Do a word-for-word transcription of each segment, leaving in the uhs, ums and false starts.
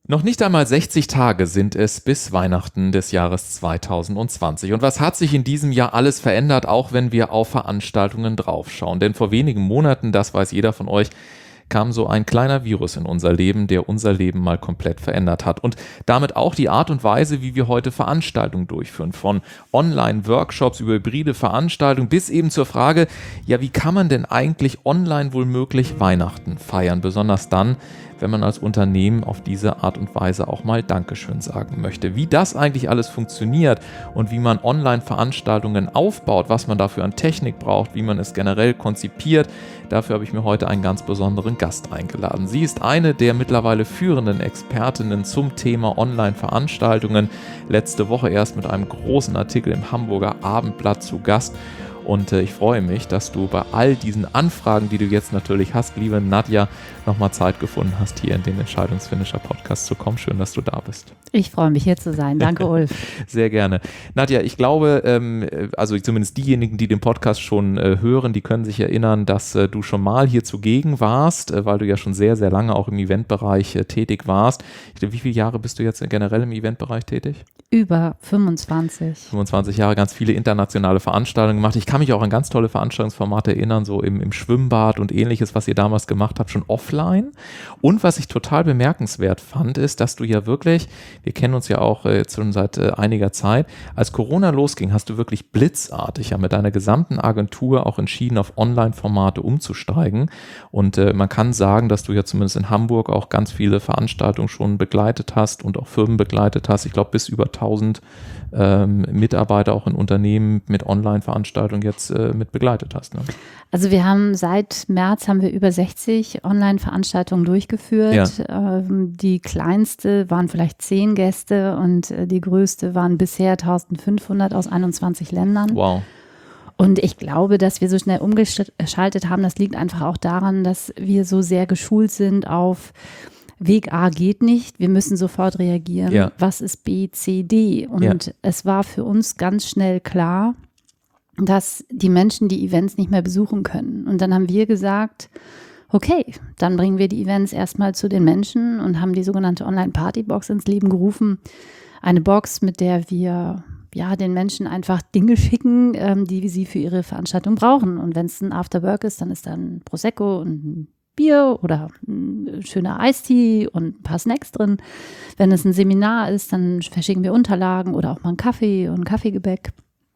Noch nicht einmal sechzig Tage sind es bis Weihnachten des Jahres zweitausendzwanzig. Und was hat sich in diesem Jahr alles verändert, auch wenn wir auf Veranstaltungen draufschauen? Denn vor wenigen Monaten, das weiß jeder von euch, kam so ein kleiner Virus in unser Leben, der unser Leben mal komplett verändert hat. Und damit auch die Art und Weise, wie wir heute Veranstaltungen durchführen. Von Online-Workshops über hybride Veranstaltungen bis eben zur Frage, ja, wie kann man denn eigentlich online wohl möglich Weihnachten feiern? Besonders dann, wenn man als Unternehmen auf diese Art und Weise auch mal Dankeschön sagen möchte. Wie das eigentlich alles funktioniert und wie man Online-Veranstaltungen aufbaut, was man dafür an Technik braucht, wie man es generell konzipiert, dafür habe ich mir heute einen ganz besonderen Gast eingeladen. Sie ist eine der mittlerweile führenden Expertinnen zum Thema Online-Veranstaltungen. Letzte Woche erst mit einem großen Artikel im Hamburger Abendblatt zu Gast. Und äh, ich freue mich, dass du bei all diesen Anfragen, die du jetzt natürlich hast, liebe Nadja, nochmal Zeit gefunden hast, hier in den Entscheidungsfinisher-Podcast zu kommen. Schön, dass du da bist. Ich freue mich, hier zu sein. Danke, Ulf. Sehr gerne. Nadja, ich glaube, ähm, also zumindest diejenigen, die den Podcast schon äh, hören, die können sich erinnern, dass äh, du schon mal hier zugegen warst, äh, weil du ja schon sehr, sehr lange auch im Eventbereich äh, tätig warst. Ich glaube, wie viele Jahre bist du jetzt generell im Eventbereich tätig? Über fünfundzwanzig. fünfundzwanzig Jahre, ganz viele internationale Veranstaltungen gemacht. Ich kann mich auch an ganz tolle Veranstaltungsformate erinnern, so im, im Schwimmbad und ähnliches, was ihr damals gemacht habt, schon offline. Und was ich total bemerkenswert fand, ist, dass du ja wirklich, wir kennen uns ja auch jetzt schon seit äh, einiger Zeit, als Corona losging, hast du wirklich blitzartig ja mit deiner gesamten Agentur auch entschieden, auf Online-Formate umzusteigen. Und äh, man kann sagen, dass du ja zumindest in Hamburg auch ganz viele Veranstaltungen schon begleitet hast und auch Firmen begleitet hast. Ich glaube, bis über tausend ähm, Mitarbeiter auch in Unternehmen mit Online-Veranstaltungen jetzt äh, mit begleitet hast. Ne? Also wir haben seit März haben wir über sechzig Online-Veranstaltungen durchgeführt. Ja. Ähm, die kleinste waren vielleicht zehn Gäste und äh, die größte waren bisher eintausendfünfhundert aus einundzwanzig Ländern. Wow. Und ich glaube, dass wir so schnell umgeschaltet haben, das liegt einfach auch daran, dass wir so sehr geschult sind auf Weg A geht nicht, wir müssen sofort reagieren. Ja. Was ist B, C, D? Und ja. es war für uns ganz schnell klar, dass die Menschen die Events nicht mehr besuchen können. Und dann haben wir gesagt, okay, dann bringen wir die Events erstmal zu den Menschen und haben die sogenannte Online-Party-Box ins Leben gerufen. Eine Box, mit der wir ja, den Menschen einfach Dinge schicken, ähm, die sie für ihre Veranstaltung brauchen. Und wenn es ein Afterwork ist, dann ist da ein Prosecco und ein Bier oder ein schöner Eistee und ein paar Snacks drin. Wenn es ein Seminar ist, dann verschicken wir Unterlagen oder auch mal einen Kaffee und ein Kaffeegebäck.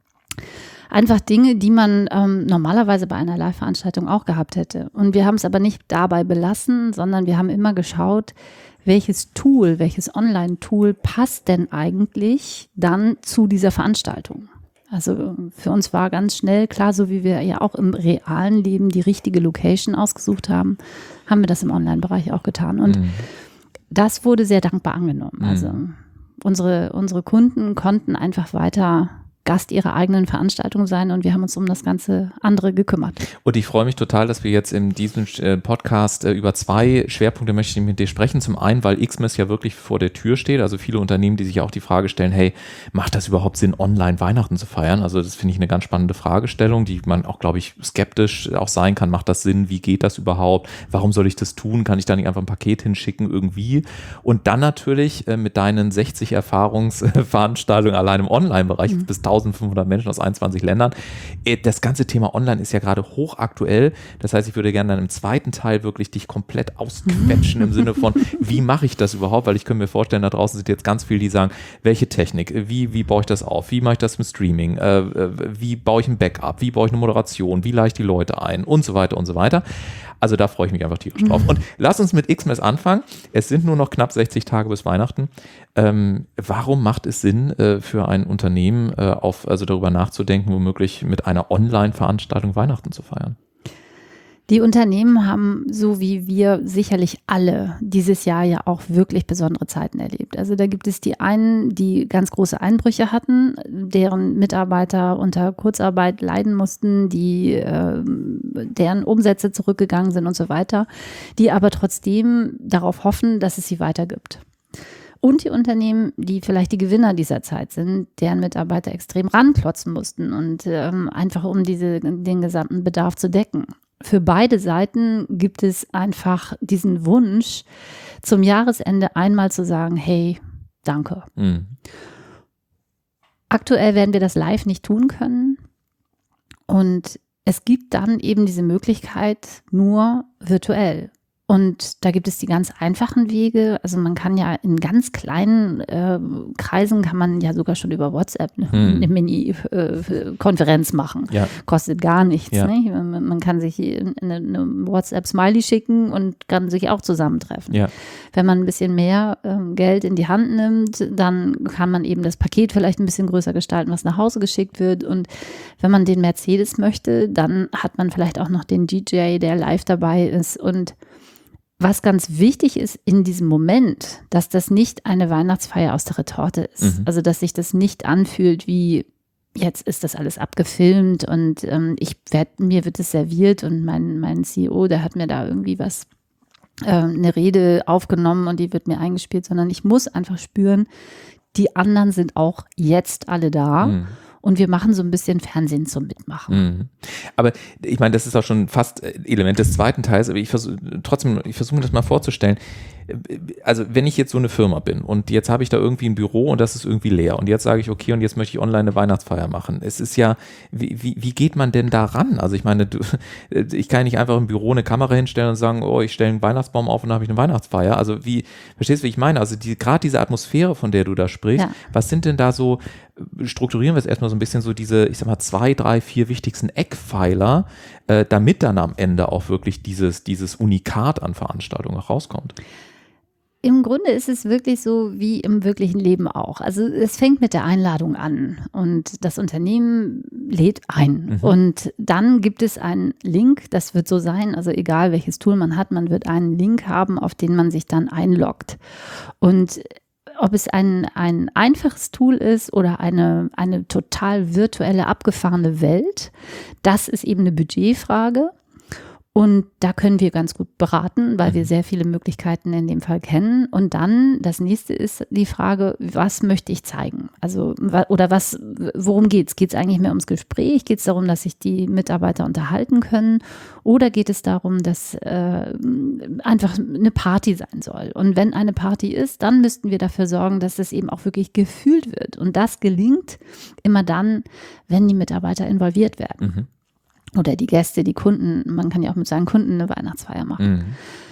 Einfach Dinge, die man ähm, normalerweise bei einer Live-Veranstaltung auch gehabt hätte. Und wir haben es aber nicht dabei belassen, sondern wir haben immer geschaut, welches Tool, welches Online-Tool passt denn eigentlich dann zu dieser Veranstaltung. Also für uns war ganz schnell klar, so wie wir ja auch im realen Leben die richtige Location ausgesucht haben, haben wir das im Online-Bereich auch getan. Und mhm. das wurde sehr dankbar angenommen. Mhm. Also unsere, unsere Kunden konnten einfach weiter Gast ihrer eigenen Veranstaltung sein und wir haben uns um das ganze andere gekümmert. Und ich freue mich total, dass wir jetzt in diesem Podcast über zwei Schwerpunkte möchte ich mit dir sprechen. Zum einen, weil Xmas ja wirklich vor der Tür steht, also viele Unternehmen, die sich auch die Frage stellen, hey, macht das überhaupt Sinn, online Weihnachten zu feiern? Also das finde ich eine ganz spannende Fragestellung, die man auch, glaube ich, skeptisch auch sein kann. Macht das Sinn? Wie geht das überhaupt? Warum soll ich das tun? Kann ich da nicht einfach ein Paket hinschicken irgendwie? Und dann natürlich mit deinen sechzig Erfahrungsveranstaltungen allein im Online-Bereich mhm. bis eintausendfünfhundert Menschen aus einundzwanzig Ländern. Das ganze Thema Online ist ja gerade hochaktuell. Das heißt, ich würde gerne dann im zweiten Teil wirklich dich komplett ausquetschen im Sinne von, wie mache ich das überhaupt? Weil ich könnte mir vorstellen, da draußen sind jetzt ganz viele, die sagen, welche Technik, wie, wie baue ich das auf? Wie mache ich das mit Streaming? Äh, wie baue ich ein Backup? Wie baue ich eine Moderation? Wie leite ich die Leute ein? Und so weiter und so weiter. Also da freue ich mich einfach tierisch drauf. Und lass uns mit Xmas anfangen. Es sind nur noch knapp sechzig Tage bis Weihnachten. Ähm, warum macht es Sinn äh, für ein Unternehmen, äh, auf, also darüber nachzudenken, womöglich mit einer Online-Veranstaltung Weihnachten zu feiern? Die Unternehmen haben, so wie wir sicherlich alle, dieses Jahr ja auch wirklich besondere Zeiten erlebt. Also da gibt es die einen, die ganz große Einbrüche hatten, deren Mitarbeiter unter Kurzarbeit leiden mussten, die äh, deren Umsätze zurückgegangen sind und so weiter, die aber trotzdem darauf hoffen, dass es sie weiter gibt. Und die Unternehmen, die vielleicht die Gewinner dieser Zeit sind, deren Mitarbeiter extrem ranklotzen mussten und ähm, einfach um diese, den gesamten Bedarf zu decken. für beide Seiten gibt es einfach diesen Wunsch, zum Jahresende einmal zu sagen, hey, danke. Mhm. Aktuell werden wir das live nicht tun können und es gibt dann eben diese Möglichkeit nur virtuell. Und da gibt es die ganz einfachen Wege. Also man kann ja in ganz kleinen äh, Kreisen kann man ja sogar schon über WhatsApp eine, hm. eine Mini-Konferenz äh, machen. Ja. Kostet gar nichts. Ja. Ne? Man, man kann sich eine, eine WhatsApp-Smiley schicken und kann sich auch zusammentreffen. Ja. Wenn man ein bisschen mehr ähm, Geld in die Hand nimmt, dann kann man eben das Paket vielleicht ein bisschen größer gestalten, was nach Hause geschickt wird. Und wenn man den Mercedes möchte, dann hat man vielleicht auch noch den D J, der live dabei ist. Und was ganz wichtig ist in diesem Moment, dass das nicht eine Weihnachtsfeier aus der Retorte ist. Mhm. Also, dass sich das nicht anfühlt wie, jetzt ist das alles abgefilmt und ähm, ich werd, mir wird es serviert und mein, mein C E O, der hat mir da irgendwie was, äh, eine Rede aufgenommen und die wird mir eingespielt, sondern ich muss einfach spüren, die anderen sind auch jetzt alle da. Mhm. Und wir machen so ein bisschen Fernsehen zum Mitmachen. Mhm. Aber ich meine, das ist auch schon fast Element des zweiten Teils, aber ich versuche trotzdem, ich versuche mir das mal vorzustellen. Also wenn ich jetzt so eine Firma bin und jetzt habe ich da irgendwie ein Büro und das ist irgendwie leer und jetzt sage ich, okay, und jetzt möchte ich online eine Weihnachtsfeier machen. Es ist ja, wie, wie, wie geht man denn da ran? Also ich meine, du, ich kann nicht einfach im Büro eine Kamera hinstellen und sagen, oh, ich stelle einen Weihnachtsbaum auf und dann habe ich eine Weihnachtsfeier. Also wie, verstehst du, wie ich meine? Also die, gerade diese Atmosphäre, von der du da sprichst, ja. Was sind denn da so, strukturieren wir es erstmal so ein bisschen so diese, ich sag mal, zwei, drei, vier wichtigsten Eckpfeiler, äh, damit dann am Ende auch wirklich dieses, dieses Unikat an Veranstaltungen rauskommt? Im Grunde ist es wirklich so wie im wirklichen Leben auch. Also es fängt mit der Einladung an und das Unternehmen lädt ein. Mhm. Und dann gibt es einen Link, das wird so sein, also egal welches Tool man hat, man wird einen Link haben, auf den man sich dann einloggt. Und ob es ein, ein einfaches Tool ist oder eine, eine total virtuelle, abgefahrene Welt, das ist eben eine Budgetfrage. Und da können wir ganz gut beraten, weil wir sehr viele Möglichkeiten in dem Fall kennen. Und dann, das nächste ist die Frage, was möchte ich zeigen? Also, oder was, worum geht's? Geht es eigentlich mehr ums Gespräch? Geht es darum, dass sich die Mitarbeiter unterhalten können? Oder geht es darum, dass äh, einfach eine Party sein soll? Und wenn eine Party ist, dann müssten wir dafür sorgen, dass das eben auch wirklich gefühlt wird. Und das gelingt immer dann, wenn die Mitarbeiter involviert werden. Mhm. Oder die Gäste, die Kunden, man kann ja auch mit seinen Kunden eine Weihnachtsfeier machen. Mhm.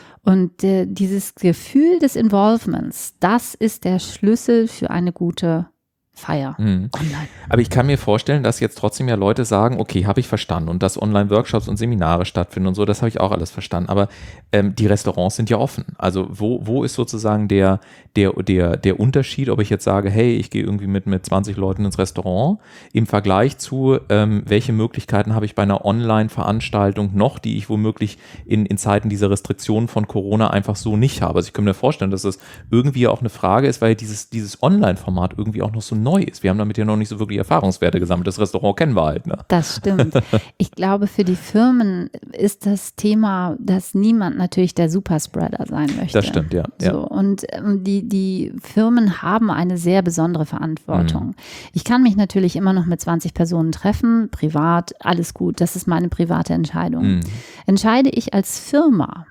Und äh, dieses Gefühl des Involvements, das ist der Schlüssel für eine gute Feier mhm. online. Aber ich kann mir vorstellen, dass jetzt trotzdem ja Leute sagen, okay, habe ich verstanden und dass Online-Workshops und Seminare stattfinden und so, das habe ich auch alles verstanden. Aber ähm, die Restaurants sind ja offen. Also wo, wo ist sozusagen der, der, der, der Unterschied, ob ich jetzt sage, hey, ich gehe irgendwie mit, mit zwanzig Leuten ins Restaurant, im Vergleich zu, ähm, welche Möglichkeiten habe ich bei einer Online-Veranstaltung noch, die ich womöglich in, in Zeiten dieser Restriktionen von Corona einfach so nicht habe. Also ich kann mir vorstellen, dass das irgendwie auch eine Frage ist, weil dieses, dieses Online-Format irgendwie auch noch so neu ist. Wir haben damit ja noch nicht so wirklich Erfahrungswerte gesammelt. Das Restaurant kennen wir halt. Ne? Das stimmt. Ich glaube, für die Firmen ist das Thema, dass niemand natürlich der Superspreader sein möchte. Das stimmt, ja. So, ja. Und ähm, die, die Firmen haben eine sehr besondere Verantwortung. Mhm. Ich kann mich natürlich immer noch mit zwanzig Personen treffen, privat, alles gut. Das ist meine private Entscheidung. Mhm. Entscheide ich als Firma,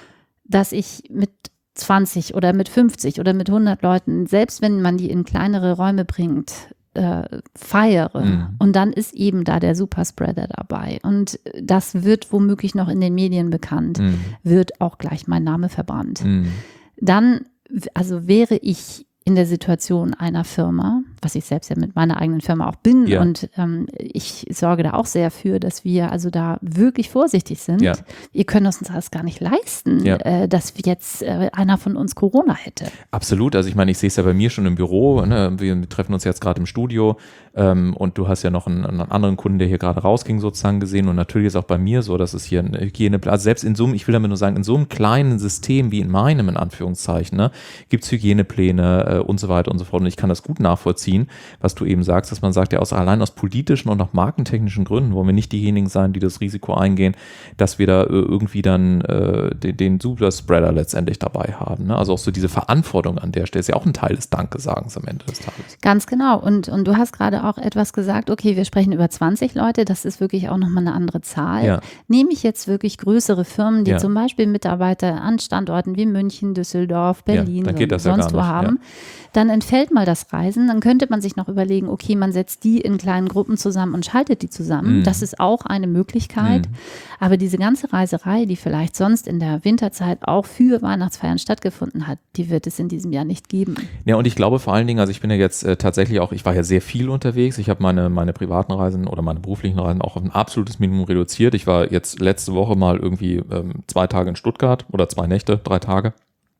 dass ich mit zwanzig oder mit fünfzig oder mit hundert Leuten, selbst wenn man die in kleinere Räume bringt, äh, feiere. Mhm. Und dann ist eben da der Superspreader dabei. Und das wird womöglich noch in den Medien bekannt, mhm. wird auch gleich mein Name verbrannt. Mhm. Dann, also wäre ich in der Situation einer Firma, was ich selbst ja mit meiner eigenen Firma auch bin, ja. und ähm, ich sorge da auch sehr für, dass wir also da wirklich vorsichtig sind. Ja. Wir können uns das gar nicht leisten, ja. äh, dass jetzt äh, einer von uns Corona hätte. Absolut, also ich meine, ich sehe es ja bei mir schon im Büro, ne? Wir treffen uns jetzt gerade im Studio ähm, und du hast ja noch einen, einen anderen Kunden, der hier gerade rausging sozusagen gesehen und natürlich ist auch bei mir so, dass es hier eine Hygiene, also selbst in so einem, ich will damit nur sagen, in so einem kleinen System wie in meinem, in Anführungszeichen, ne, gibt es Hygienepläne, und so weiter und so fort. Und ich kann das gut nachvollziehen, nachvollziehen, was du eben sagst, dass man sagt, ja, aus, allein aus politischen und auch markentechnischen Gründen wollen wir nicht diejenigen sein, die das Risiko eingehen, dass wir da äh, irgendwie dann äh, den, den Superspreader letztendlich dabei haben. Ne? Also auch so diese Verantwortung an der Stelle ist ja auch ein Teil des Dankesagens am Ende des Tages. Ganz genau. Und, und du hast gerade auch etwas gesagt, okay, wir sprechen über zwanzig Leute, das ist wirklich auch nochmal eine andere Zahl. Ja. Nehme ich jetzt wirklich größere Firmen, die ja. zum Beispiel Mitarbeiter an Standorten wie München, Düsseldorf, Berlin, ja, dann sonst ja wo haben, ja. dann entfällt mal das Reisen, dann könnte man sich noch überlegen, okay, man setzt die in kleinen Gruppen zusammen und schaltet die zusammen. Mhm. Das ist auch eine Möglichkeit. Mhm. Aber diese ganze Reiserei, die vielleicht sonst in der Winterzeit auch für Weihnachtsfeiern stattgefunden hat, die wird es in diesem Jahr nicht geben. Ja, und ich glaube vor allen Dingen, also ich bin ja jetzt äh, tatsächlich auch, ich war ja sehr viel unterwegs. Ich habe meine, meine privaten Reisen oder meine beruflichen Reisen auch auf ein absolutes Minimum reduziert. Ich war jetzt letzte Woche mal irgendwie ähm, zwei Tage in Stuttgart oder zwei Nächte, drei Tage.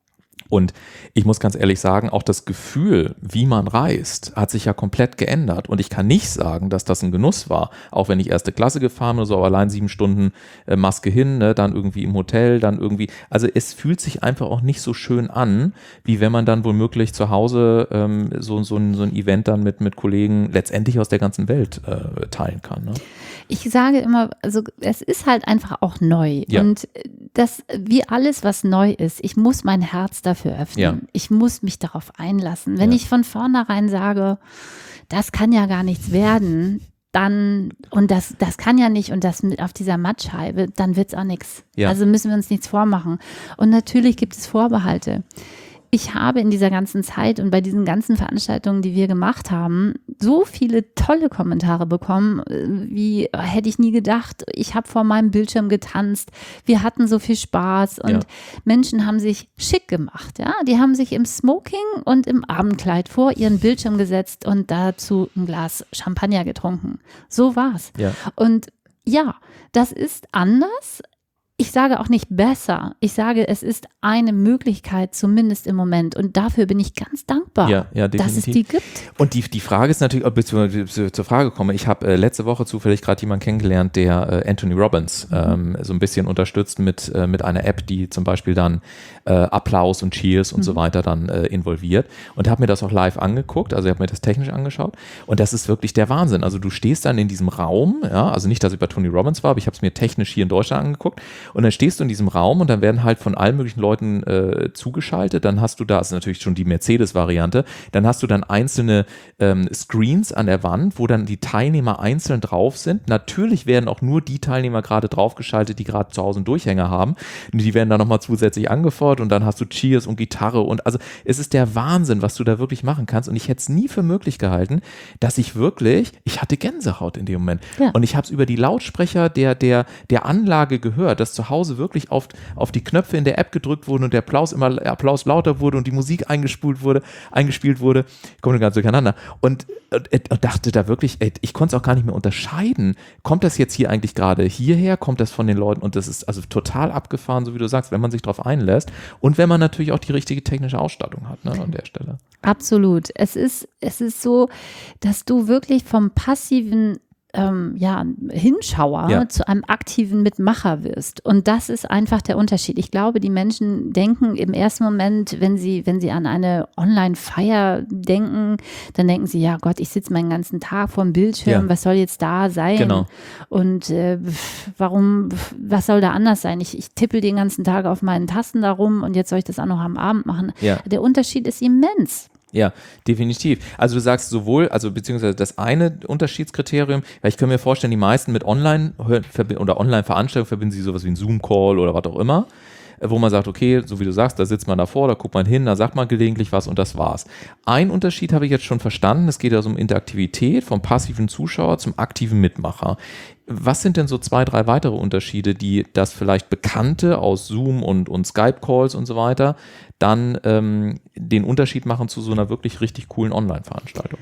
Und ich muss ganz ehrlich sagen, auch das Gefühl, wie man reist, hat sich ja komplett geändert. Und ich kann nicht sagen, dass das ein Genuss war, auch wenn ich erste Klasse gefahren bin, so aber allein sieben Stunden äh, Maske hin, ne, dann irgendwie im Hotel, dann irgendwie, also es fühlt sich einfach auch nicht so schön an, wie wenn man dann womöglich zu Hause ähm, so, so, ein, so ein Event dann mit, mit Kollegen letztendlich aus der ganzen Welt äh, teilen kann. Ne? Ich sage immer, also es ist halt einfach auch neu. Ja. Und das, wie alles, was neu ist, ich muss mein Herz dafür öffnen. Ja. Ich muss mich darauf einlassen. Wenn ja. ich von vornherein sage, das kann ja gar nichts werden, dann, und das, das kann ja nicht, und das mit auf dieser Mattscheibe, dann wird es auch nichts. Ja. Also müssen wir uns nichts vormachen. Und natürlich gibt es Vorbehalte. Ich habe in dieser ganzen Zeit und bei diesen ganzen Veranstaltungen, die wir gemacht haben, so viele tolle Kommentare bekommen, wie hätte ich nie gedacht, ich habe vor meinem Bildschirm getanzt, wir hatten so viel Spaß und ja. Menschen haben sich schick gemacht, ja, die haben sich im Smoking und im Abendkleid vor ihren Bildschirm gesetzt und dazu ein Glas Champagner getrunken. So war's. Ja. Und ja, das ist anders. Ich sage auch nicht besser. Ich sage, es ist eine Möglichkeit, zumindest im Moment. Und dafür bin ich ganz dankbar, ja, ja, dass es die gibt. Und die, die Frage ist natürlich, ob ich zu, zu, zur Frage komme. Ich habe äh, letzte Woche zufällig gerade jemanden kennengelernt, der äh, Anthony Robbins mhm. ähm, so ein bisschen unterstützt mit, äh, mit einer App, die zum Beispiel dann äh, Applaus und Cheers und mhm. so weiter dann äh, involviert. Und habe mir das auch live angeguckt. Also ich habe mir das technisch angeschaut. Und das ist wirklich der Wahnsinn. Also du stehst dann in diesem Raum, ja, also nicht, dass ich bei Tony Robbins war, aber ich habe es mir technisch hier in Deutschland angeguckt. Und dann stehst du in diesem Raum und dann werden halt von allen möglichen Leuten äh, zugeschaltet. Dann hast du da, das ist natürlich schon die Mercedes-Variante, dann hast du dann einzelne ähm, Screens an der Wand, wo dann die Teilnehmer einzeln drauf sind. Natürlich werden auch nur die Teilnehmer gerade draufgeschaltet, die gerade zu Hause einen Durchhänger haben. Und die werden dann nochmal zusätzlich angefordert und dann hast du Cheers und Gitarre und also es ist der Wahnsinn, was du da wirklich machen kannst. Und ich hätte es nie für möglich gehalten, dass ich wirklich, ich hatte Gänsehaut in dem Moment. Ja. Und ich habe es über die Lautsprecher der, der, der Anlage gehört, dass zu Hause wirklich auf, auf die Knöpfe in der App gedrückt wurden und der Applaus immer Applaus lauter wurde und die Musik eingespult wurde, eingespielt wurde, kommt ganz durcheinander. Und, und, und dachte da wirklich, ey, ich konnte es auch gar nicht mehr unterscheiden. Kommt das jetzt hier eigentlich gerade hierher? Kommt das von den Leuten? Und das ist also total abgefahren, so wie du sagst, wenn man sich darauf einlässt und wenn man natürlich auch die richtige technische Ausstattung hat, ne, an der Stelle. Absolut. Es ist, es ist so, dass du wirklich vom passiven Ähm, ja, Hinschauer ja. zu einem aktiven Mitmacher wirst. Und das ist einfach der Unterschied. Ich glaube, die Menschen denken im ersten Moment, wenn sie, wenn sie an eine Online-Feier denken, dann denken sie, ja Gott, ich sitze meinen ganzen Tag vor dem Bildschirm, ja. was soll jetzt da sein? Genau. Und äh, warum, was soll da anders sein? Ich, ich tippel den ganzen Tag auf meinen Tasten da rum und jetzt soll ich das auch noch am Abend machen. Ja. Der Unterschied ist immens. Ja, definitiv. Also du sagst sowohl, also beziehungsweise das eine Unterschiedskriterium, weil ich kann mir vorstellen, die meisten mit Online- oder Online-Veranstaltungen verbinden sie sowas wie einen Zoom-Call oder was auch immer, wo man sagt, okay, so wie du sagst, da sitzt man davor, da guckt man hin, da sagt man gelegentlich was und das war's. Ein Unterschied habe ich jetzt schon verstanden, es geht also um Interaktivität vom passiven Zuschauer zum aktiven Mitmacher. Was sind denn so zwei, drei weitere Unterschiede, die das vielleicht Bekannte aus Zoom und, und Skype-Calls und so weiter dann ähm, den Unterschied machen zu so einer wirklich richtig coolen Online-Veranstaltung?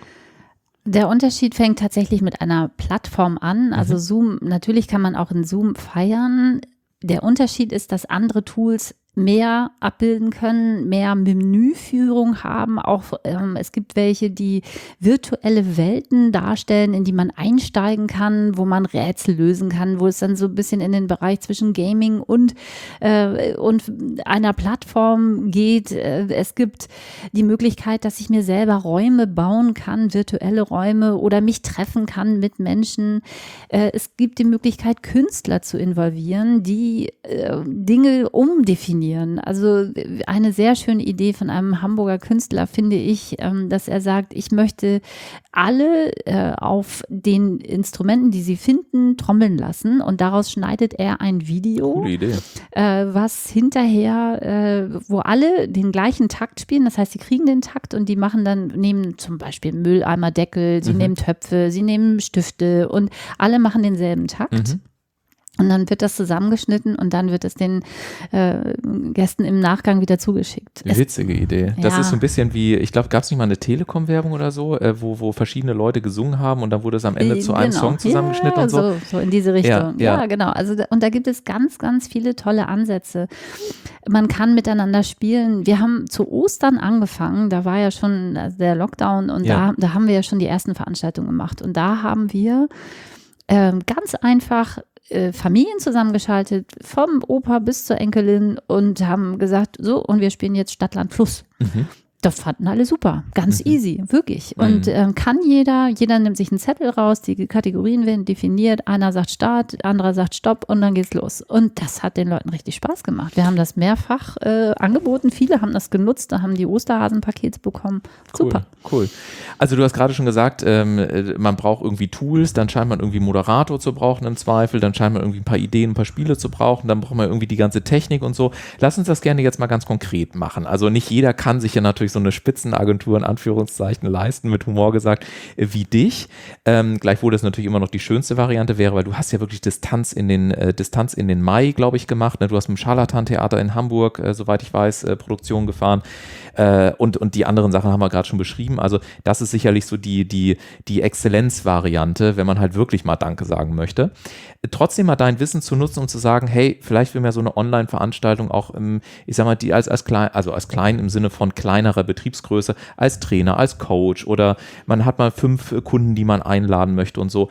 Der Unterschied fängt tatsächlich mit einer Plattform an. Also mhm. Zoom, natürlich kann man auch in Zoom feiern. Der Unterschied ist, dass andere Tools mehr abbilden können, mehr Menüführung haben. Auch ähm, es gibt welche, die virtuelle Welten darstellen, in die man einsteigen kann, wo man Rätsel lösen kann, wo es dann so ein bisschen in den Bereich zwischen Gaming und, äh, und einer Plattform geht. Äh, es gibt die Möglichkeit, dass ich mir selber Räume bauen kann, virtuelle Räume oder mich treffen kann mit Menschen. Äh, es gibt die Möglichkeit, Künstler zu involvieren, die äh, Dinge umdefinieren. Also eine sehr schöne Idee von einem Hamburger Künstler finde ich, ähm, dass er sagt, ich möchte alle äh, auf den Instrumenten, die sie finden, trommeln lassen und daraus schneidet er ein Video, Coole Idee. Äh, was hinterher, äh, wo alle den gleichen Takt spielen, das heißt, sie kriegen den Takt und die machen dann, nehmen zum Beispiel Mülleimerdeckel, sie mhm. nehmen Töpfe, sie nehmen Stifte und alle machen denselben Takt. Mhm. Und dann wird das zusammengeschnitten und dann wird es den äh, Gästen im Nachgang wieder zugeschickt. Witzige Idee. Das ja. ist so ein bisschen wie, ich glaube, gab es nicht mal eine Telekom-Werbung oder so, äh, wo, wo verschiedene Leute gesungen haben und dann wurde es am Ende äh, zu einem genau. Song zusammengeschnitten ja, und so. so. So in diese Richtung. Ja, ja. ja genau. Also, und da gibt es ganz, ganz viele tolle Ansätze. Man kann miteinander spielen. Wir haben zu Ostern angefangen, da war ja schon der Lockdown und ja. da, da haben wir ja schon die ersten Veranstaltungen gemacht. Und da haben wir äh, ganz einfach Familien zusammengeschaltet, vom Opa bis zur Enkelin und haben gesagt, so und wir spielen jetzt Stadt, Land, Fluss. Mhm. Das fanden alle super, ganz mhm. easy, wirklich. Und mhm. ähm, kann jeder, jeder nimmt sich einen Zettel raus, die Kategorien werden definiert, einer sagt Start, anderer sagt Stopp und dann geht's los. Und das hat den Leuten richtig Spaß gemacht. Wir haben das mehrfach äh, angeboten, viele haben das genutzt, da haben die Osterhasenpakete bekommen. Super. Cool, cool. Also du hast gerade schon gesagt, ähm, man braucht irgendwie Tools, dann scheint man irgendwie einen Moderator zu brauchen im Zweifel, dann scheint man irgendwie ein paar Ideen, ein paar Spiele zu brauchen, dann braucht man irgendwie die ganze Technik und so. Lass uns das gerne jetzt mal ganz konkret machen. Also nicht jeder kann sich ja natürlich so eine Spitzenagentur in Anführungszeichen leisten, mit Humor gesagt, wie dich. Ähm, gleichwohl das natürlich immer noch die schönste Variante wäre, weil du hast ja wirklich Distanz in den, äh, Distanz in den Mai, glaube ich, gemacht. Ne? Du hast mit dem Scharlatan-Theater in Hamburg, äh, soweit ich weiß, äh, Produktion gefahren. Äh, und, und die anderen Sachen haben wir gerade schon beschrieben. Also das ist sicherlich so die, die, die Exzellenzvariante, wenn man halt wirklich mal Danke sagen möchte. Trotzdem mal dein Wissen zu nutzen, um zu sagen, hey, vielleicht will mir so eine Online-Veranstaltung auch, im, ich sag mal, die als, als klein, also als klein im Sinne von kleinerer Betriebsgröße, als Trainer, als Coach oder man hat mal fünf Kunden, die man einladen möchte und so.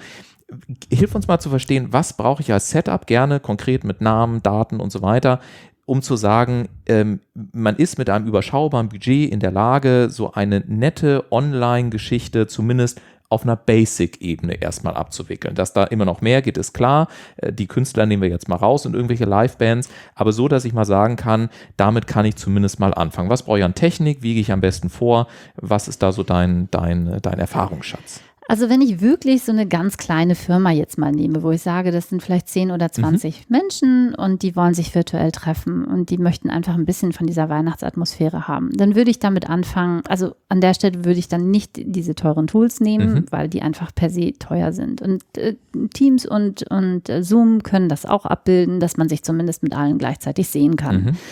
Hilf uns mal zu verstehen, was brauche ich als Setup, gerne konkret mit Namen, Daten und so weiter, um zu sagen, ähm, man ist mit einem überschaubaren Budget in der Lage, so eine nette Online-Geschichte zumindest auf einer Basic-Ebene erstmal abzuwickeln. Dass da immer noch mehr geht, ist klar. Die Künstler nehmen wir jetzt mal raus und irgendwelche Live-Bands, aber so, dass ich mal sagen kann, damit kann ich zumindest mal anfangen. Was brauche ich an Technik? Wie gehe ich am besten vor? Was ist da so dein, dein, dein Erfahrungsschatz? Also wenn ich wirklich so eine ganz kleine Firma jetzt mal nehme, wo ich sage, das sind vielleicht zehn oder zwanzig mhm. Menschen und die wollen sich virtuell treffen und die möchten einfach ein bisschen von dieser Weihnachtsatmosphäre haben, dann würde ich damit anfangen, also an der Stelle würde ich dann nicht diese teuren Tools nehmen, mhm. weil die einfach per se teuer sind. Und äh, Teams und, und äh, Zoom können das auch abbilden, dass man sich zumindest mit allen gleichzeitig sehen kann. Mhm.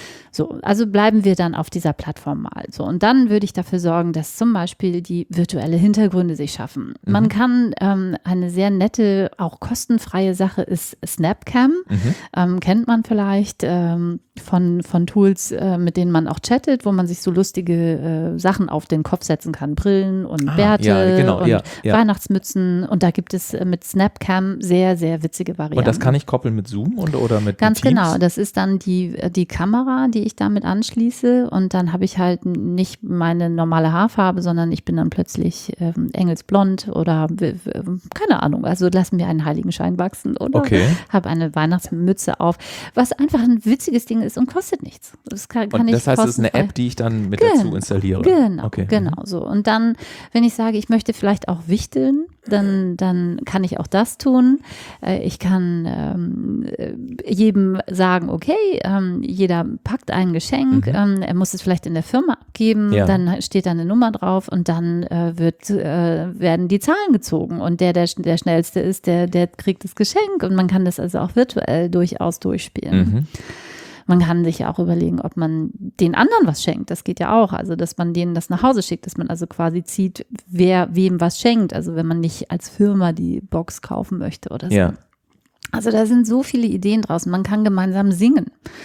So, also bleiben wir dann auf dieser Plattform mal. So, und dann würde ich dafür sorgen, dass zum Beispiel die virtuelle Hintergründe sich schaffen. Mhm. Man kann ähm, eine sehr nette, auch kostenfreie Sache ist Snapcam. Mhm. Ähm, kennt man vielleicht ähm, von, von Tools, äh, mit denen man auch chattet, wo man sich so lustige äh, Sachen auf den Kopf setzen kann. Brillen und ah, Bärte ja, genau, und ja, ja. Weihnachtsmützen. Und da gibt es äh, mit Snapcam sehr, sehr witzige Varianten. Und das kann ich koppeln mit Zoom und, oder mit Ganz mit Teams? Genau, das ist dann die, die Kamera, die ich damit anschließe und dann habe ich halt nicht meine normale Haarfarbe, sondern ich bin dann plötzlich ähm, engelsblond oder äh, keine Ahnung, also lassen wir einen Heiligenschein wachsen oder okay. habe eine Weihnachtsmütze auf, was einfach ein witziges Ding ist und kostet nichts. Das kann, kann und das ich heißt, es ist eine App, die ich dann mit genau, dazu installiere? Genau, okay. genau so. Und dann, wenn ich sage, ich möchte vielleicht auch wichteln, dann, dann kann ich auch das tun. Ich kann ähm, jedem sagen, okay, ähm, jeder packt ein Geschenk, mhm. ähm, er muss es vielleicht in der Firma abgeben, ja. dann steht da eine Nummer drauf und dann äh, wird, äh, werden die Zahlen gezogen und der, der der schnellste ist, der, der kriegt das Geschenk und man kann das also auch virtuell durchaus durchspielen. Mhm. Man kann sich ja auch überlegen, ob man den anderen was schenkt. Das geht ja auch. Also, dass man denen das nach Hause schickt, dass man also quasi zieht, wer wem was schenkt. Also, wenn man nicht als Firma die Box kaufen möchte oder so. Ja. Also, da sind so viele Ideen draußen. Man kann gemeinsam singen.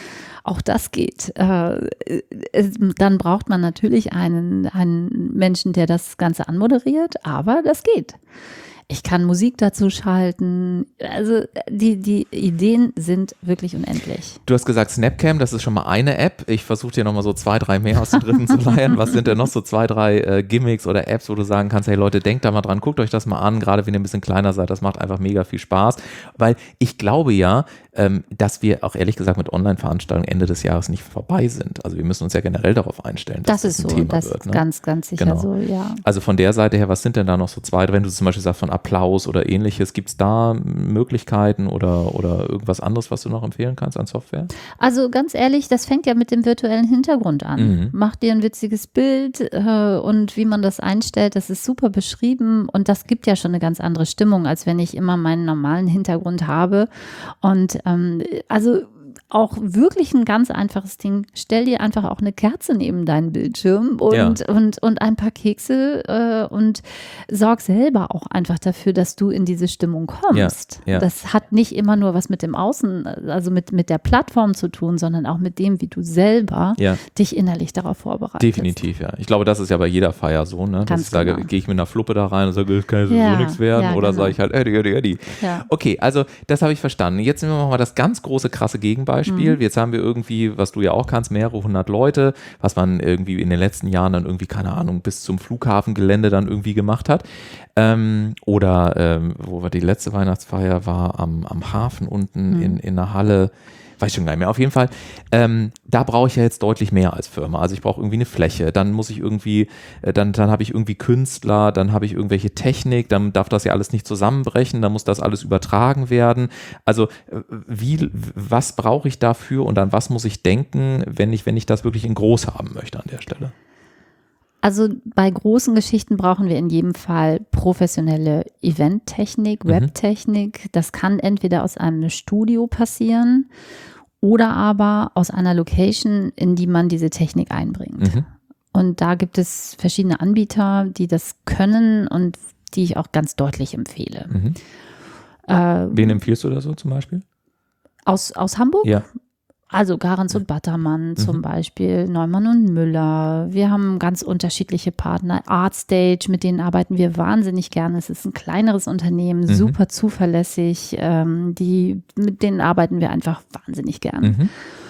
Auch das geht. Äh, es, dann braucht man natürlich einen, einen Menschen, der das Ganze anmoderiert, aber das geht. Ich kann Musik dazu schalten. Also die, die Ideen sind wirklich unendlich. Du hast gesagt Snapcam, das ist schon mal eine App. Ich versuche dir nochmal so zwei, drei mehr aus dem dritten zu leihen. Was sind denn noch so zwei, drei äh, Gimmicks oder Apps, wo du sagen kannst, hey Leute, denkt da mal dran, guckt euch das mal an, gerade wenn ihr ein bisschen kleiner seid, das macht einfach mega viel Spaß. Weil ich glaube ja, ähm, dass wir auch ehrlich gesagt mit Online-Veranstaltungen Ende des Jahres nicht vorbei sind. Also wir müssen uns ja generell darauf einstellen, dass das, das ist ein so, Thema das wird. Das ist ne? ganz, ganz sicher genau. so, ja. Also von der Seite her, was sind denn da noch so zwei, wenn du zum Beispiel sagst von Applaus oder ähnliches, gibt es da Möglichkeiten oder, oder irgendwas anderes, was du noch empfehlen kannst an Software? Also ganz ehrlich, das fängt ja mit dem virtuellen Hintergrund an. Mhm. Mach dir ein witziges Bild äh, und wie man das einstellt, das ist super beschrieben und das gibt ja schon eine ganz andere Stimmung, als wenn ich immer meinen normalen Hintergrund habe. Und ähm, also auch wirklich ein ganz einfaches Ding. Stell dir einfach auch eine Kerze neben deinen Bildschirm und, ja. und, und ein paar Kekse äh, und sorg selber auch einfach dafür, dass du in diese Stimmung kommst. Ja, ja. Das hat nicht immer nur was mit dem Außen, also mit, mit der Plattform zu tun, sondern auch mit dem, wie du selber ja. dich innerlich darauf vorbereitest. Definitiv, ja. Ich glaube, das ist ja bei jeder Feier so, ne? Dass ich sage, genau. gehe ich mit einer Fluppe da rein und sage, das kann ja, so nichts werden ja, oder genau. sage ich halt, Eddie, Eddie, Eddie. Ja. Okay, also das habe ich verstanden. Jetzt nehmen wir mal das ganz große, krasse Gegenbeispiel. Beispiel. Mhm. Jetzt haben wir irgendwie, was du ja auch kannst, mehrere hundert Leute, was man irgendwie in den letzten Jahren dann irgendwie, keine Ahnung, bis zum Flughafengelände dann irgendwie gemacht hat. Ähm, oder ähm, wo war die letzte Weihnachtsfeier war, am, am Hafen unten mhm. in, in einer Halle. Weiß schon gar nicht mehr. Auf jeden Fall, ähm, da brauche ich ja jetzt deutlich mehr als Firma. Also ich brauche irgendwie eine Fläche, dann muss ich irgendwie, äh, dann, dann habe ich irgendwie Künstler, dann habe ich irgendwelche Technik, dann darf das ja alles nicht zusammenbrechen, dann muss das alles übertragen werden. Also äh, wie, was brauche ich dafür und an was muss ich denken, wenn ich, wenn ich das wirklich in groß haben möchte an der Stelle? Also bei großen Geschichten brauchen wir in jedem Fall professionelle Eventtechnik, Webtechnik. Das kann entweder aus einem Studio passieren oder aber aus einer Location, in die man diese Technik einbringt. Mhm. Und da gibt es verschiedene Anbieter, die das können und die ich auch ganz deutlich empfehle. Mhm. Äh, Wen empfiehlst du da so zum Beispiel? Aus, aus Hamburg? Ja. Also Garens und Battermann zum mhm. Beispiel, Neumann und Müller. Wir haben ganz unterschiedliche Partner. Artstage, mit denen arbeiten wir wahnsinnig gerne. Es ist ein kleineres Unternehmen, mhm. super zuverlässig. Ähm, die, mit denen arbeiten wir einfach wahnsinnig gerne. Mhm.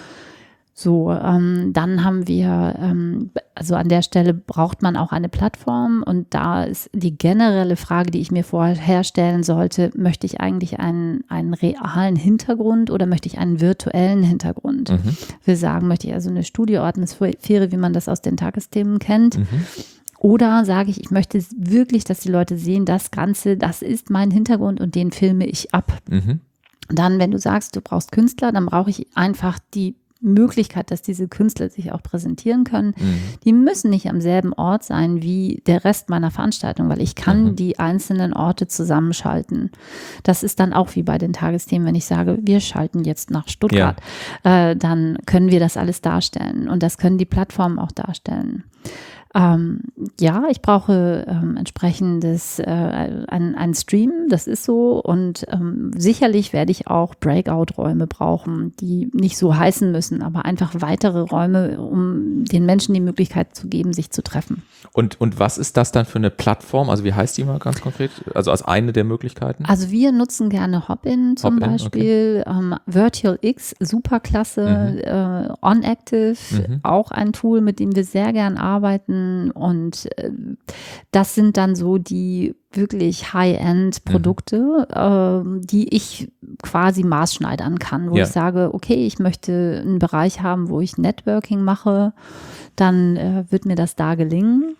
So, ähm, dann haben wir, ähm, also an der Stelle braucht man auch eine Plattform und da ist die generelle Frage, die ich mir vorher stellen sollte, möchte ich eigentlich einen, einen realen Hintergrund oder möchte ich einen virtuellen Hintergrund? Mhm. Wir sagen, möchte ich also eine Studioatmosphäre, wie man das aus den Tagesthemen kennt? Mhm. Oder sage ich, ich möchte wirklich, dass die Leute sehen, das Ganze, das ist mein Hintergrund und den filme ich ab. Mhm. Dann, wenn du sagst, du brauchst Künstler, dann brauche ich einfach die Möglichkeit, dass diese Künstler sich auch präsentieren können. Mhm. Die müssen nicht am selben Ort sein wie der Rest meiner Veranstaltung, weil ich kann mhm. die einzelnen Orte zusammenschalten. Das ist dann auch wie bei den Tagesthemen, wenn ich sage, wir schalten jetzt nach Stuttgart, ja. äh, dann können wir das alles darstellen und das können die Plattformen auch darstellen. Ähm, ja, ich brauche ähm, entsprechendes, äh, ein, ein Stream, das ist so und ähm, sicherlich werde ich auch Breakout-Räume brauchen, die nicht so heißen müssen, aber einfach weitere Räume, um den Menschen die Möglichkeit zu geben, sich zu treffen. Und, und was ist das dann für eine Plattform? Also wie heißt die mal ganz konkret? Also als eine der Möglichkeiten? Also wir nutzen gerne Hopin zum Hopin, Beispiel, okay. ähm, Virtual X, superklasse, mhm. äh, OnActive, mhm. auch ein Tool, mit dem wir sehr gern arbeiten. Und äh, das sind dann so die wirklich High-End-Produkte, mhm. äh, die ich quasi maßschneidern kann, wo ja. ich sage, okay, ich möchte einen Bereich haben, wo ich Networking mache, dann äh, wird mir das da gelingen.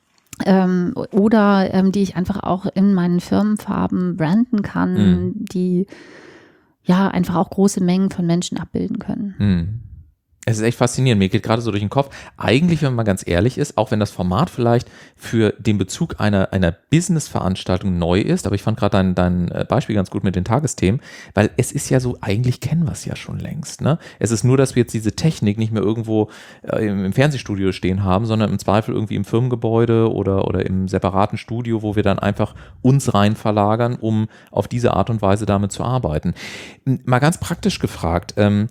Ähm, oder ähm, die ich einfach auch in meinen Firmenfarben branden kann, mhm. die ja einfach auch große Mengen von Menschen abbilden können. Mhm. Es ist echt faszinierend. Mir geht gerade so durch den Kopf. Eigentlich, wenn man mal ganz ehrlich ist, auch wenn das Format vielleicht für den Bezug einer, einer Business-Veranstaltung neu ist, aber ich fand gerade dein, dein Beispiel ganz gut mit den Tagesthemen, weil es ist ja so, eigentlich kennen wir es ja schon längst. Ne? Es ist nur, dass wir jetzt diese Technik nicht mehr irgendwo äh, im, im Fernsehstudio stehen haben, sondern im Zweifel irgendwie im Firmengebäude oder, oder im separaten Studio, wo wir dann einfach uns rein verlagern, um auf diese Art und Weise damit zu arbeiten. Mal ganz praktisch gefragt, ähm,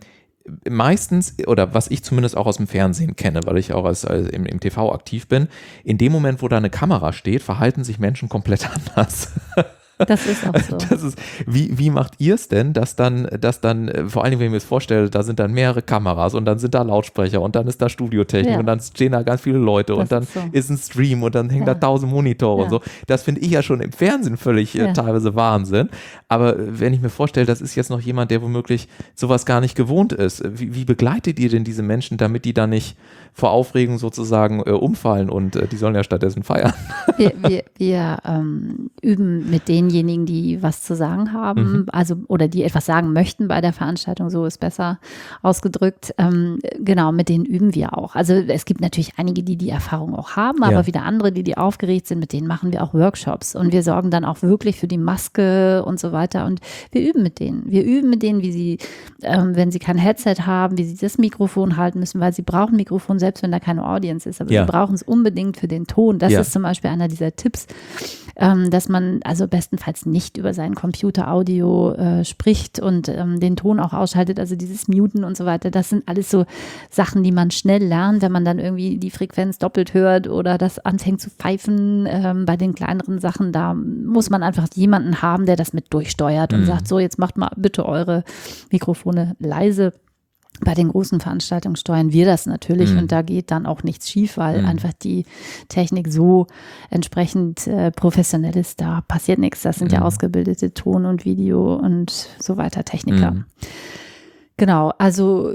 meistens, oder was ich zumindest auch aus dem Fernsehen kenne, weil ich auch als, als im, im T V aktiv bin, in dem Moment, wo da eine Kamera steht, verhalten sich Menschen komplett anders. Das ist auch so. Das ist, wie, wie macht ihr es denn, dass dann, dass dann, vor allen Dingen, wenn ich mir das vorstelle, da sind dann mehrere Kameras und dann sind da Lautsprecher und dann ist da Studiotechnik ja. und dann stehen da ganz viele Leute das und dann ist, so. ist ein Stream und dann hängen ja. da tausend Monitore ja. und so. Das finde ich ja schon im Fernsehen völlig ja. äh, teilweise Wahnsinn. Aber wenn ich mir vorstelle, das ist jetzt noch jemand, der womöglich sowas gar nicht gewohnt ist. Wie, wie begleitet ihr denn diese Menschen, damit die da nicht vor Aufregung sozusagen äh, umfallen und äh, die sollen ja stattdessen feiern? Wir, wir, wir ähm, üben mit denjenigen, die was zu sagen haben, mhm. also oder die etwas sagen möchten bei der Veranstaltung, so ist besser ausgedrückt. Ähm, genau, mit denen üben wir auch. Also es gibt natürlich einige, die die Erfahrung auch haben, aber ja. wieder andere, die die aufgeregt sind, mit denen machen wir auch Workshops und wir sorgen dann auch wirklich für die Maske und so weiter und wir üben mit denen. Wir üben mit denen, wie sie, ähm, wenn sie kein Headset haben, wie sie das Mikrofon halten müssen, weil sie brauchen Mikrofon, selbst wenn da keine Audience ist, aber ja. sie brauchen es unbedingt für den Ton. Das ja. ist zum Beispiel einer dieser Tipps, ähm, dass man also bestenfalls nicht über seinen Computer Audio äh, spricht und ähm, den Ton auch ausschaltet, also dieses Muten und so weiter. Das sind alles so Sachen, die man schnell lernt, wenn man dann irgendwie die Frequenz doppelt hört oder das anfängt zu pfeifen. Ähm, bei den kleineren Sachen, da muss man einfach jemanden haben, der das mit durchsteuert und mhm. sagt, so jetzt macht mal bitte eure Mikrofone leise. Bei den großen Veranstaltungen steuern wir das natürlich mhm. und da geht dann auch nichts schief, weil mhm. einfach die Technik so entsprechend äh, professionell ist, da passiert nichts. Das sind mhm. ja ausgebildete Ton- und Video- und so weiter Techniker. Mhm. Genau, also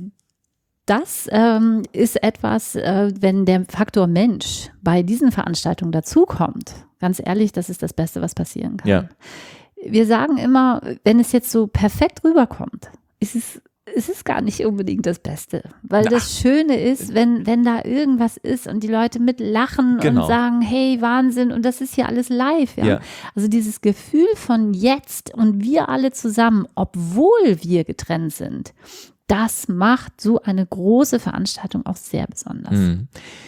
das ähm, ist etwas, äh, wenn der Faktor Mensch bei diesen Veranstaltungen dazukommt, ganz ehrlich, das ist das Beste, was passieren kann. Ja. Wir sagen immer, wenn es jetzt so perfekt rüberkommt, ist es Es ist gar nicht unbedingt das Beste, weil Ach. das Schöne ist, wenn, wenn da irgendwas ist und die Leute mit lachen genau. und sagen, hey, Wahnsinn, und das ist hier alles live. Ja? Ja. Also dieses Gefühl von jetzt und wir alle zusammen, obwohl wir getrennt sind, das macht so eine große Veranstaltung auch sehr besonders. Mhm.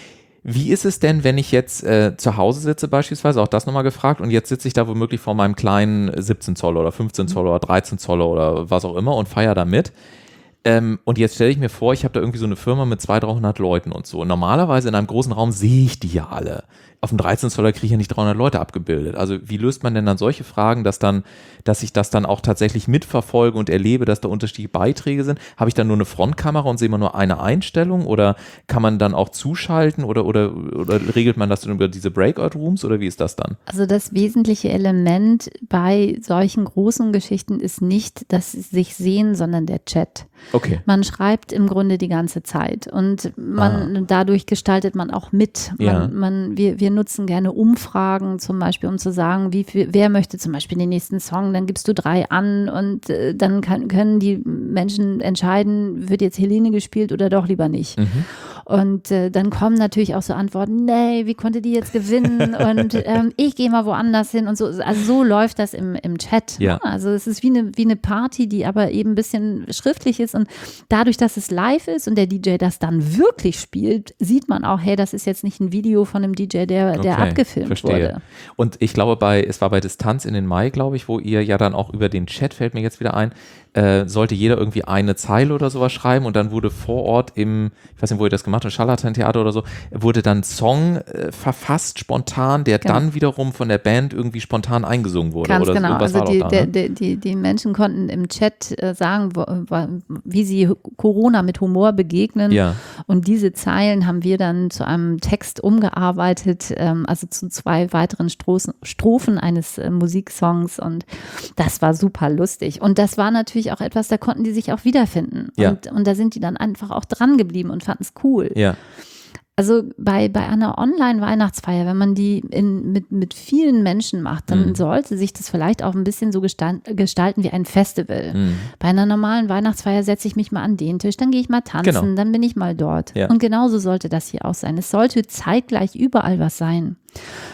Wie ist es denn, wenn ich jetzt äh, zu Hause sitze beispielsweise, auch das nochmal gefragt, und jetzt sitze ich da womöglich vor meinem kleinen siebzehn Zoll oder fünfzehn Zoll oder dreizehn Zoll oder was auch immer und feiere da mit. Ähm, und jetzt stelle ich mir vor, ich habe da irgendwie so eine Firma mit zweihundert, dreihundert Leuten und so. Und normalerweise in einem großen Raum sehe ich die ja alle. Auf dem dreizehn Zoller kriege ich ja nicht dreihundert Leute abgebildet. Also wie löst man denn dann solche Fragen, dass dann, dass ich das dann auch tatsächlich mitverfolge und erlebe, dass da unterschiedliche Beiträge sind? Habe ich dann nur eine Frontkamera und sehe immer nur eine Einstellung oder kann man dann auch zuschalten oder, oder, oder regelt man das dann über diese Breakout-Rooms oder wie ist das dann? Also das wesentliche Element bei solchen großen Geschichten ist nicht das sich sehen, sondern der Chat. Okay. Man schreibt im Grunde die ganze Zeit und man, ah. dadurch gestaltet man auch mit. Man, ja. man, wir, wir nutzen gerne Umfragen zum Beispiel, um zu sagen, wie viel, wer möchte zum Beispiel den nächsten Song, dann gibst du drei an und äh, dann kann, können die Menschen entscheiden, wird jetzt Helene gespielt oder doch lieber nicht. Mhm. Und äh, dann kommen natürlich auch so Antworten, nee, wie konnte die jetzt gewinnen und ähm, ich gehe mal woanders hin und so. Also so läuft das im, im Chat. Ja. Also es ist wie eine, wie eine Party, die aber eben ein bisschen schriftlich ist und dadurch, dass es live ist und der D J das dann wirklich spielt, sieht man auch, hey, das ist jetzt nicht ein Video von einem D J, der, der okay, abgefilmt verstehe. wurde. Und ich glaube, bei es war bei Distanz in den Mai, glaube ich, wo ihr ja dann auch über den Chat, fällt mir jetzt wieder ein, äh, sollte jeder irgendwie eine Zeile oder sowas schreiben und dann wurde vor Ort im, ich weiß nicht, wo ihr das gemacht habt, Scharlatan-Theater oder so, wurde dann ein Song äh, verfasst spontan, der genau. dann wiederum von der Band irgendwie spontan eingesungen wurde. Ganz oder genau, so. also die, da, der, ne? die, die, die Menschen konnten im Chat äh, sagen, wo, wie sie Corona mit Humor begegnen ja. und diese Zeilen haben wir dann zu einem Text umgearbeitet, ähm, also zu zwei weiteren Strophen, Strophen eines äh, Musiksongs und das war super lustig und das war natürlich auch etwas, da konnten die sich auch wiederfinden ja. und, und da sind die dann einfach auch dran geblieben und fanden es cool. Ja. Also bei, bei einer Online-Weihnachtsfeier, wenn man die in, mit, mit vielen Menschen macht, dann mhm. sollte sich das vielleicht auch ein bisschen so gestalten, gestalten wie ein Festival. Mhm. Bei einer normalen Weihnachtsfeier setze ich mich mal an den Tisch, dann gehe ich mal tanzen, genau. dann bin ich mal dort. Ja. Und genauso sollte das hier auch sein. Es sollte zeitgleich überall was sein.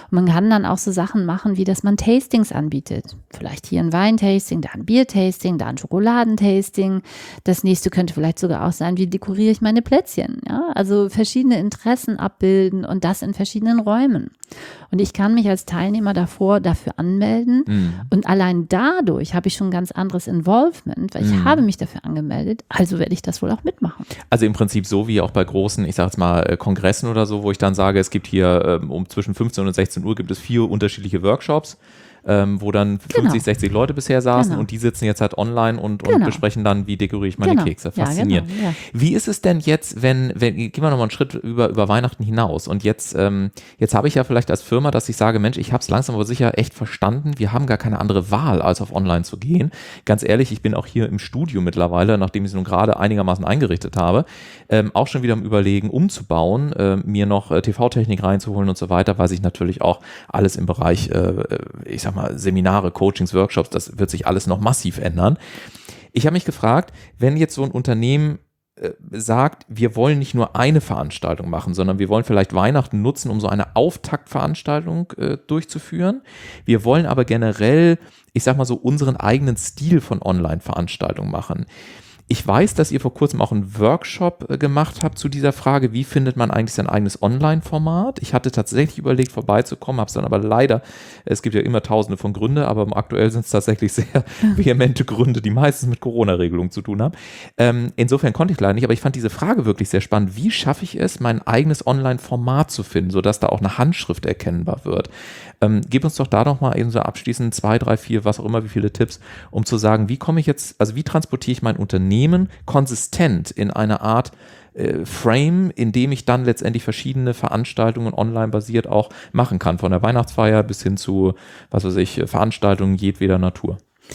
Und man kann dann auch so Sachen machen, wie dass man Tastings anbietet. Vielleicht hier ein Weintasting, da ein Biertasting, da ein Schokoladentasting. Das nächste könnte vielleicht sogar auch sein, wie dekoriere ich meine Plätzchen. Ja? Also verschiedene Interessen abbilden und das in verschiedenen Räumen. Und ich kann mich als Teilnehmer davor dafür anmelden mhm. und allein dadurch habe ich schon ein ganz anderes Involvement, weil ich mhm. habe mich dafür angemeldet, also werde ich das wohl auch mitmachen. Also im Prinzip so wie auch bei großen, ich sage jetzt mal Kongressen oder so, wo ich dann sage, es gibt hier um zwischen fünfzehn und sechzehn Uhr gibt es vier unterschiedliche Workshops. Ähm, wo dann fünfzig, genau. sechzig Leute bisher saßen genau. und die sitzen jetzt halt online und, und genau. besprechen dann, wie dekoriere ich meine genau. Kekse. Faszinierend. Ja, genau, ja. Wie ist es denn jetzt, wenn, wenn gehen wir nochmal einen Schritt über, über Weihnachten hinaus und jetzt, ähm, jetzt habe ich ja vielleicht als Firma, dass ich sage, Mensch, ich habe es langsam aber sicher echt verstanden, wir haben gar keine andere Wahl, als auf online zu gehen. Ganz ehrlich, ich bin auch hier im Studio mittlerweile, nachdem ich es nun gerade einigermaßen eingerichtet habe, ähm, auch schon wieder am Überlegen, umzubauen, äh, mir noch äh, T V-Technik reinzuholen und so weiter, weil sich natürlich auch alles im Bereich, äh, ich sag mal, Seminare, Coachings, Workshops, das wird sich alles noch massiv ändern. Ich habe mich gefragt, wenn jetzt so ein Unternehmen äh, sagt, wir wollen nicht nur eine Veranstaltung machen, sondern wir wollen vielleicht Weihnachten nutzen, um so eine Auftaktveranstaltung äh, durchzuführen. Wir wollen aber generell, ich sag mal so, unseren eigenen Stil von Online-Veranstaltungen machen. Ich weiß, dass ihr vor kurzem auch einen Workshop äh, gemacht habt zu dieser Frage, wie findet man eigentlich sein eigenes Online-Format? Ich hatte tatsächlich überlegt, vorbeizukommen, habe es dann aber leider, es gibt ja immer tausende von Gründen, aber aktuell sind es tatsächlich sehr vehemente Gründe, die meistens mit Corona-Regelungen zu tun haben. Ähm, insofern konnte ich leider nicht, aber ich fand diese Frage wirklich sehr spannend. Wie schaffe ich es, mein eigenes Online-Format zu finden, sodass da auch eine Handschrift erkennbar wird? Ähm, gib uns doch da noch mal eben so abschließend zwei, drei, vier, was auch immer, wie viele Tipps, um zu sagen, wie komme ich jetzt, also wie transportiere ich mein Unternehmen konsistent in eine Art äh, Frame, in dem ich dann letztendlich verschiedene Veranstaltungen online basiert auch machen kann, von der Weihnachtsfeier bis hin zu, was weiß ich, Veranstaltungen jedweder Natur.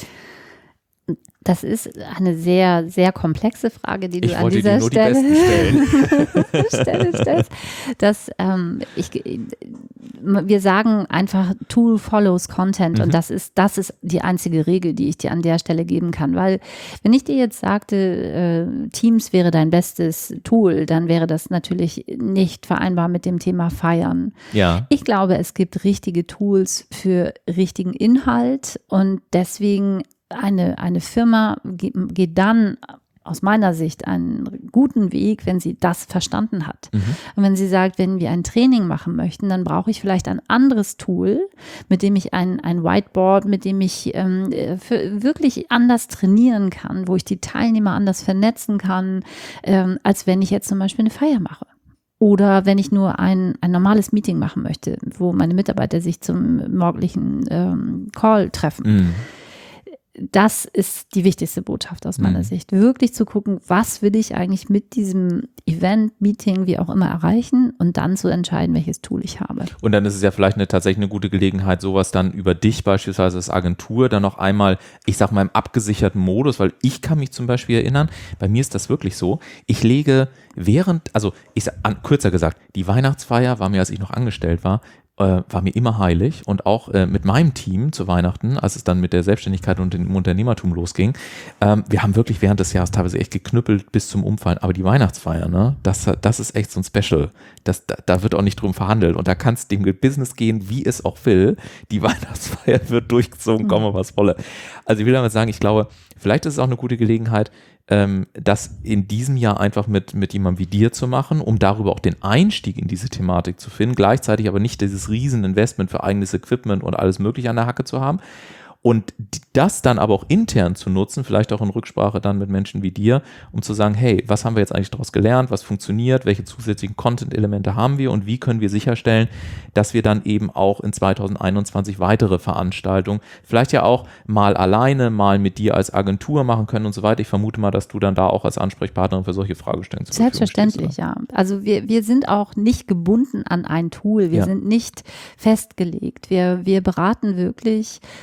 Das ist eine sehr, sehr komplexe Frage, die du ich an dieser die Stelle die Stelle stellst. Das, ähm, ich, wir sagen einfach, Tool follows Content mhm. und das ist, das ist die einzige Regel, die ich dir an der Stelle geben kann. Weil wenn ich dir jetzt sagte, äh, Teams wäre dein bestes Tool, dann wäre das natürlich nicht vereinbar mit dem Thema Feiern. Ja. Ich glaube, es gibt richtige Tools für richtigen Inhalt und deswegen Eine, eine Firma geht dann aus meiner Sicht einen guten Weg, wenn sie das verstanden hat. Mhm. Und wenn sie sagt, wenn wir ein Training machen möchten, dann brauche ich vielleicht ein anderes Tool, mit dem ich ein, ein Whiteboard, mit dem ich ähm, für wirklich anders trainieren kann, wo ich die Teilnehmer anders vernetzen kann, ähm, als wenn ich jetzt zum Beispiel eine Feier mache. Oder wenn ich nur ein, ein normales Meeting machen möchte, wo meine Mitarbeiter sich zum morgendlichen ähm, Call treffen. Mhm. Das ist die wichtigste Botschaft aus meiner mhm. Sicht. Wirklich zu gucken, was will ich eigentlich mit diesem Event, Meeting, wie auch immer erreichen und dann zu entscheiden, welches Tool ich habe. Und dann ist es ja vielleicht eine, tatsächlich eine gute Gelegenheit, sowas dann über dich beispielsweise als Agentur dann noch einmal, ich sag mal im abgesicherten Modus, weil ich kann mich zum Beispiel erinnern, bei mir ist das wirklich so, ich lege während, also ich sag, an, kürzer gesagt, die Weihnachtsfeier war mir, als ich noch angestellt war, Äh, war mir immer heilig und auch äh, mit meinem Team zu Weihnachten, als es dann mit der Selbstständigkeit und dem Unternehmertum losging, ähm, wir haben wirklich während des Jahres teilweise echt geknüppelt bis zum Umfallen, aber die Weihnachtsfeier, ne, das, das ist echt so ein Special, das, da, da wird auch nicht drum verhandelt und da kann es dem Business gehen, wie es auch will, die Weihnachtsfeier wird durchgezogen, komme was wolle. Also ich will damit sagen, ich glaube, vielleicht ist es auch eine gute Gelegenheit, Ähm, das in diesem Jahr einfach mit, mit jemandem wie dir zu machen, um darüber auch den Einstieg in diese Thematik zu finden, gleichzeitig aber nicht dieses riesen Investment für eigenes Equipment und alles mögliche an der Hacke zu haben. Und das dann aber auch intern zu nutzen, vielleicht auch in Rücksprache dann mit Menschen wie dir, um zu sagen, hey, was haben wir jetzt eigentlich daraus gelernt, was funktioniert, welche zusätzlichen Content-Elemente haben wir und wie können wir sicherstellen, dass wir dann eben auch in zwanzig einundzwanzig weitere Veranstaltungen, vielleicht ja auch mal alleine, mal mit dir als Agentur machen können und so weiter. Ich vermute mal, dass du dann da auch als Ansprechpartnerin für solche Fragestellungen zur Verfügung stehst. Selbstverständlich, ja. Also wir, wir sind auch nicht gebunden an ein Tool, wir ja. sind nicht festgelegt. Wir, wir beraten wirklich so, dass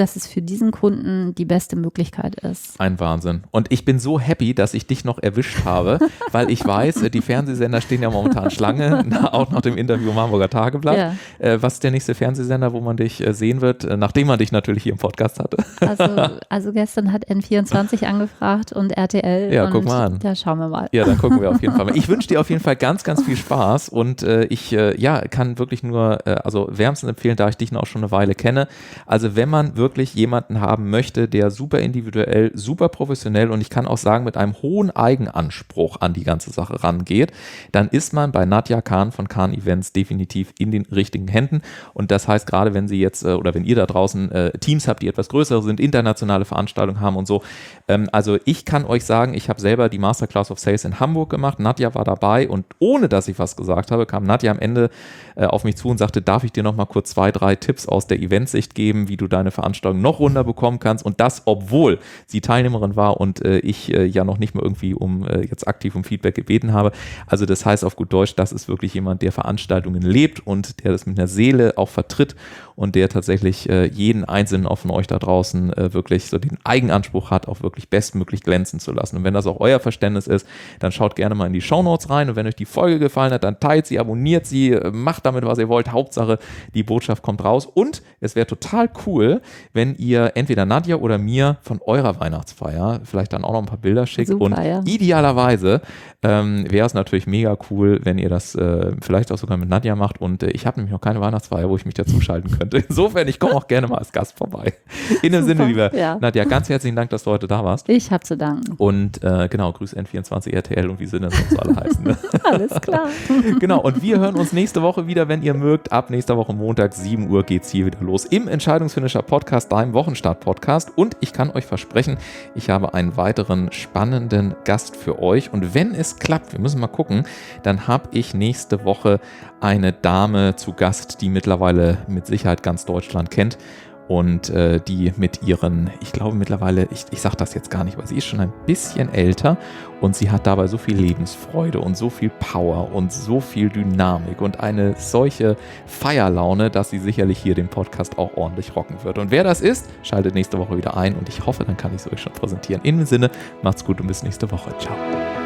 dass es für diesen Kunden die beste Möglichkeit ist. Ein Wahnsinn. Und ich bin so happy, dass ich dich noch erwischt habe, weil ich weiß, die Fernsehsender stehen ja momentan Schlange, auch nach dem Interview im Hamburger Tageblatt. Ja. Äh, was ist der nächste Fernsehsender, wo man dich äh, sehen wird, äh, nachdem man dich natürlich hier im Podcast hatte? Also, also gestern hat N vierundzwanzig angefragt und R T L. Ja, und guck mal an. Da schauen wir mal. Ja, dann gucken wir auf jeden Fall mal. Ich wünsche dir auf jeden Fall ganz, ganz viel Spaß und äh, ich äh, ja, kann wirklich nur, äh, also wärmstens empfehlen, da ich dich noch schon eine Weile kenne. Also wenn man wirklich jemanden haben möchte, der super individuell, super professionell und ich kann auch sagen, mit einem hohen Eigenanspruch an die ganze Sache rangeht, dann ist man bei Nadja Kahn von Kahn Events definitiv in den richtigen Händen. Und das heißt, gerade wenn Sie jetzt äh, oder wenn ihr da draußen äh, Teams habt, die etwas größer sind, internationale Veranstaltungen haben und so. Ähm, also ich kann euch sagen, ich habe selber die Masterclass of Sales in Hamburg gemacht. Nadja war dabei und ohne, dass ich was gesagt habe, kam Nadja am Ende äh, auf mich zu und sagte, darf ich dir noch mal kurz zwei, drei Tipps aus der Eventsicht geben, wie du deine Veranstaltung noch runder bekommen kannst und das, obwohl sie Teilnehmerin war und äh, ich äh, ja noch nicht mal irgendwie um äh, jetzt aktiv um Feedback gebeten habe. Also das heißt auf gut Deutsch, das ist wirklich jemand, der Veranstaltungen lebt und der das mit einer Seele auch vertritt und der tatsächlich äh, jeden einzelnen auch von euch da draußen äh, wirklich so den Eigenanspruch hat, auch wirklich bestmöglich glänzen zu lassen. Und wenn das auch euer Verständnis ist, dann schaut gerne mal in die Shownotes rein und wenn euch die Folge gefallen hat, dann teilt sie, abonniert sie, macht damit, was ihr wollt. Hauptsache, die Botschaft kommt raus und es wäre total cool, wenn ihr entweder Nadja oder mir von eurer Weihnachtsfeier vielleicht dann auch noch ein paar Bilder schickt. Super, und ja. Idealerweise ähm, wäre es natürlich mega cool, wenn ihr das äh, vielleicht auch sogar mit Nadja macht und äh, ich habe nämlich noch keine Weihnachtsfeier, wo ich mich dazu schalten könnte. Insofern, ich komme auch gerne mal als Gast vorbei. In dem Super, Sinne, lieber ja. Nadja, ganz herzlichen Dank, dass du heute da warst. Ich habe zu danken. Und äh, genau, grüß N vierundzwanzig, R T L und wie sie denn sonst alle heißen. Ne? Alles klar. Genau, und wir hören uns nächste Woche wieder, wenn ihr mögt. Ab nächster Woche Montag, sieben Uhr geht's hier wieder los im Entscheidungsfinisher Podcast, deinem Wochenstart-Podcast. Und ich kann euch versprechen, ich habe einen weiteren spannenden Gast für euch. Und wenn es klappt, wir müssen mal gucken, dann habe ich nächste Woche eine Dame zu Gast, die mittlerweile mit Sicherheit ganz Deutschland kennt. Und äh, die mit ihren, ich glaube mittlerweile, ich, ich sage das jetzt gar nicht, weil sie ist schon ein bisschen älter und sie hat dabei so viel Lebensfreude und so viel Power und so viel Dynamik und eine solche Feierlaune, dass sie sicherlich hier den Podcast auch ordentlich rocken wird. Und wer das ist, schaltet nächste Woche wieder ein und ich hoffe, dann kann ich es euch schon präsentieren. In dem Sinne, macht's gut und bis nächste Woche. Ciao.